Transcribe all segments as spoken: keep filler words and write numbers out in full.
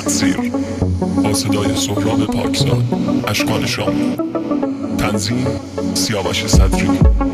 تقصیر با صدای سهراب پاکزاد، اشکان شاملو. تنظیم سیاوش صدری.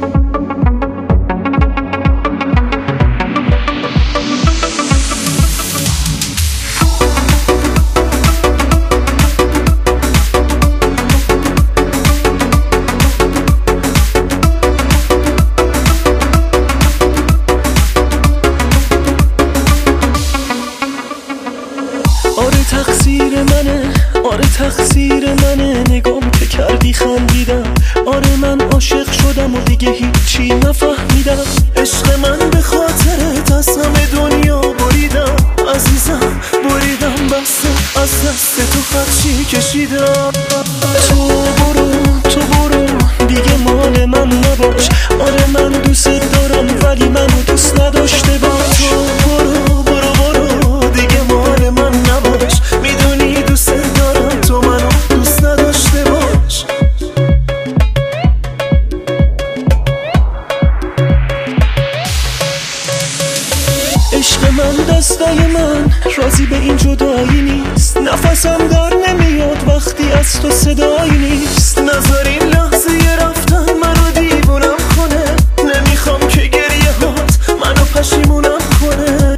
تقصیر منه، آره تقصیر منه، نگام که کردی خندیدم. آره من عاشق شدم و دیگه هیچی نفهمیدم. عشق من به خاطرت از همه دنیا بریدم، عزیزم بریدم، بسه از دست تو خدشی کشیدم. تو برو تو برو دیگه مال من نباش. آره من دوست دارم ولی منو دوست نداشته باش. تو برو برو برو دیگه مال من نباش. میدونی دوست دارم تو منو دوست نداشته باش. عشق من دستای من راضی به این جدایی نیست. نفسم در نمیاد وقتی از تو صدایی نیست. نظر این لحظه رفتن منو دیوونم کنه. نمیخوام که گریه هات منو پشیمونم کنه.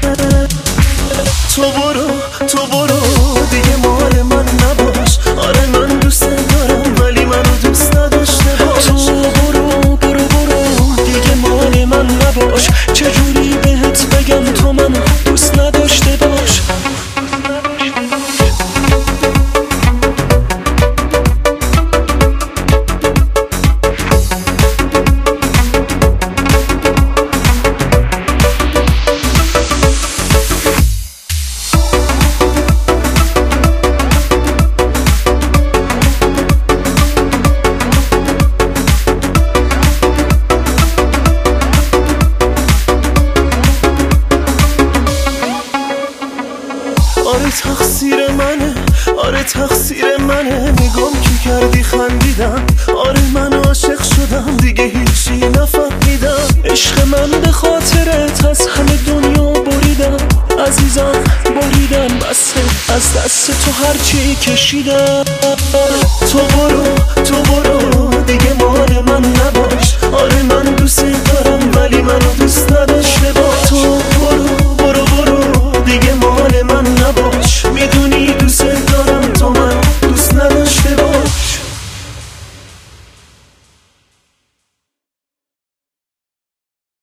تو برو تو برو دیگه مال من نباش. آره من دوست دارم ولی منو دوست نداشته باش. تو برو برو برو دیگه مال من نباش. چجوری بهت بگم تو منو دوست نداشته باش. آره تقصیر منه، آره تقصیر منه، نگام که کردی خندیدم. آره من عاشق شدم دیگه هیچی نفهمیدم. عشق من به خاطرت از همه دنیا بریدم، عزیزم بریدم، بسه از دست تو هرچی کشیدم. تو برو تو برو